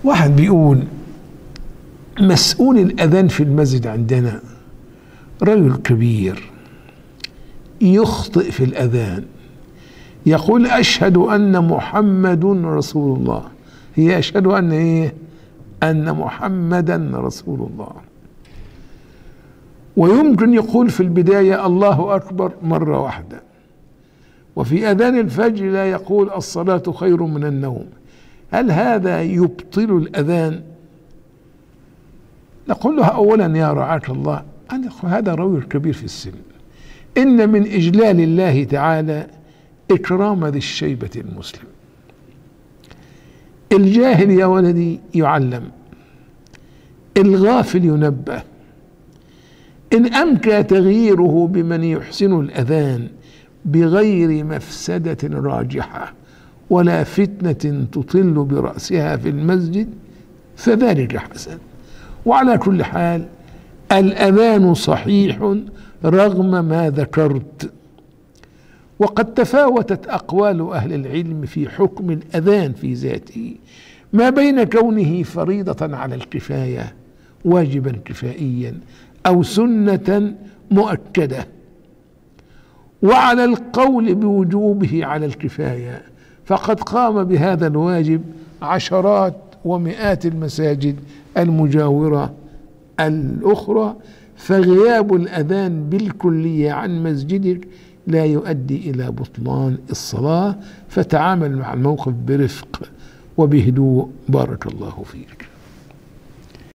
واحد بيقول مسؤول الأذان في المسجد عندنا رجل كبير يخطئ في الأذان، يقول أشهد أن محمد رسول الله، هي أشهد أن إيه؟ أن محمدا رسول الله. ويمكن يقول في البداية الله أكبر مرة واحدة، وفي أذان الفجر لا يقول الصلاة خير من النوم. هل هذا يبطل الأذان؟ نقول له أولا يا رعاك الله هذا رجل كبير في السن، إن من إجلال الله تعالى إكرام ذي الشيبة المسلم. الجاهل يا ولدي يعلم، الغافل ينبه. إن أمكن تغييره بمن يحسن الأذان بغير مفسدة راجحة ولا فتنة تطل برأسها في المسجد فذلك حسن. وعلى كل حال الأذان صحيح رغم ما ذكرت. وقد تفاوتت أقوال أهل العلم في حكم الأذان في ذاته، ما بين كونه فريضة على الكفاية واجبا كفائيا أو سنة مؤكدة، وعلى القول بوجوبه على الكفاية، فقد قام بهذا الواجب عشرات ومئات المساجد المجاورة الأخرى، فغياب الأذان بالكلية عن مسجدك لا يؤدي إلى بطلان الصلاة. فتعامل مع الموقف برفق وبهدوء. بارك الله فيك.